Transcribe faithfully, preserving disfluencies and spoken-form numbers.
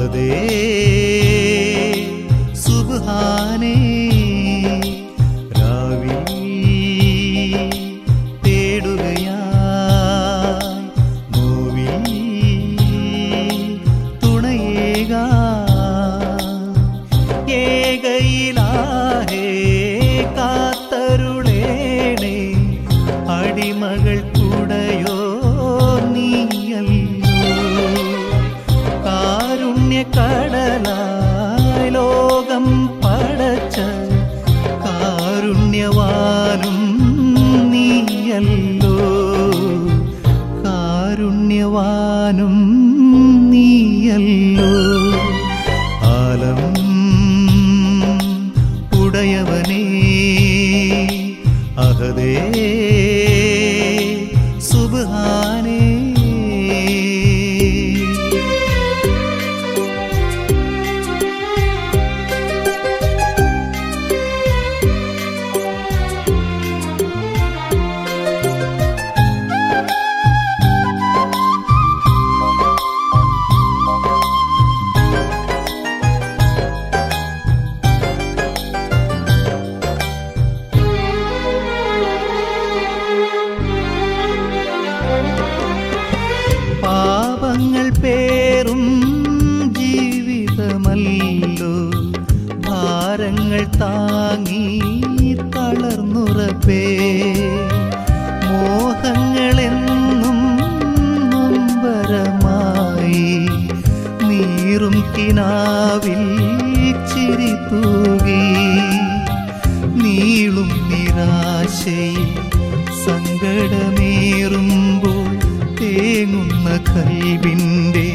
അഹദേ സുബ്ഹാനേ രാവിൽ തേടുകയായി നോവിൽ തുണയേകാൻ ഏകയിലാഹേ കാത്തരുളേണേ അടിമകൾ കുടയോ നീയല്ലോ കാരുണ്യക്കടലായി ലോകം പടച്ച കാരുണ്യവാനും നീയല്ലോ കാരുണ്യവാനും നീയല്ലോ ആലം ഉടയവനേ അഹദേ സുബ്ഹാനേ പാപങ്ങൾ പേറും ജീവിതമല്ലോ ഭാരങ്ങൾ താങ്ങി തളർന്നുറപ്പേ മോഹങ്ങളെന്നും നൊമ്പരമായി നീറും കിനാവിൽ ചിരി തൂകി നീളും നിരാശയിൽ സങ്കടമേറുമ്പോൾ തേങ്ങുന്ന കൽവിൻ്റെ